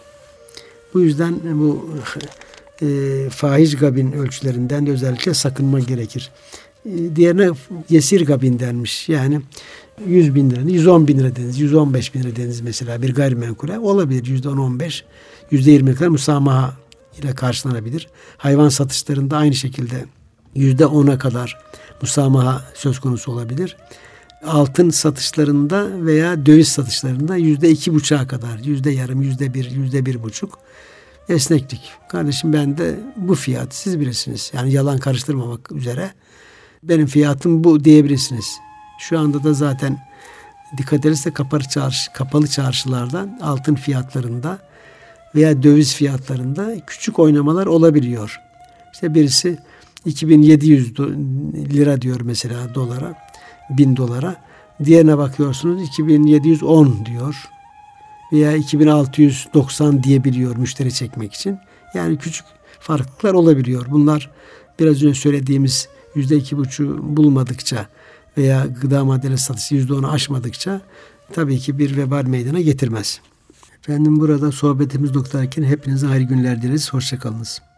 Bu yüzden bu e, fahiş gabin ölçülerinden de özellikle sakınma gerekir. E, diğerine yesir gabin denmiş. Yani yüz bin lira, yüz on bin lira deniz, yüz on beş bin lira deniz mesela bir gayrimenkule olabilir. yüzde on on beş, yüzde yirmi kadar musamaha ile karşılanabilir. Hayvan satışlarında aynı şekilde yüzde ona kadar musamaha söz konusu olabilir. Altın satışlarında veya döviz satışlarında yüzde iki buçuğa kadar, yüzde yarım, yüzde bir, yüzde bir buçuk esneklik. Kardeşim ben de bu fiyat, siz bilirsiniz. Yani yalan karıştırmamak üzere benim fiyatım bu diyebilirsiniz. Şu anda da zaten dikkat ederse kapalı, çarşı, kapalı çarşılardan altın fiyatlarında veya döviz fiyatlarında küçük oynamalar olabiliyor. İşte birisi iki bin yedi yüz lira diyor mesela dolara, bin dolara. Diğerine bakıyorsunuz iki bin yedi yüz on diyor veya iki bin altı yüz doksan diyebiliyor müşteri çekmek için. Yani küçük farklılıklar olabiliyor. Bunlar biraz önce söylediğimiz yüzde iki buçuğu bulmadıkça veya gıda maddeleri satışı yüzde onu aşmadıkça tabii ki bir vebal meydana getirmez. Efendim burada sohbetimiz noktadayken hepinize hayırlı günler dileriz. Hoşçakalınız.